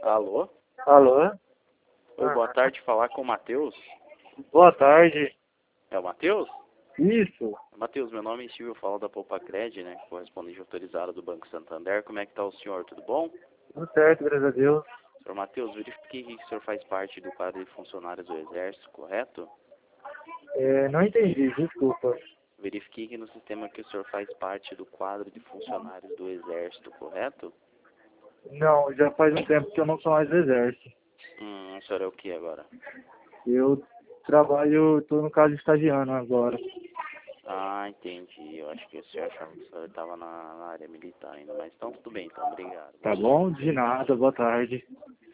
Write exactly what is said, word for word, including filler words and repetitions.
Alô? Alô? Oi, boa tarde, falar com o Matheus. Boa tarde. É o Matheus? Isso. Matheus, meu nome é Silvio, eu falo da Poupacred, né? Correspondente autorizado do Banco Santander. Como é que tá o senhor? Tudo bom? Tudo certo, graças a Deus. Senhor Matheus, verifiquei que o senhor faz parte do quadro de funcionários do Exército, correto? É, não entendi, desculpa. Verifiquei que no sistema que o senhor faz parte do quadro de funcionários do Exército, correto? Não, já faz um tempo que eu não sou mais do Exército. Hum, o senhor é o que agora? Eu trabalho, estou no caso estagiando agora. Ah, entendi. Eu acho que o senhor achava que o senhor estava na, na área militar ainda, mas então tudo bem, então, obrigado. Tá bom? De nada, boa tarde.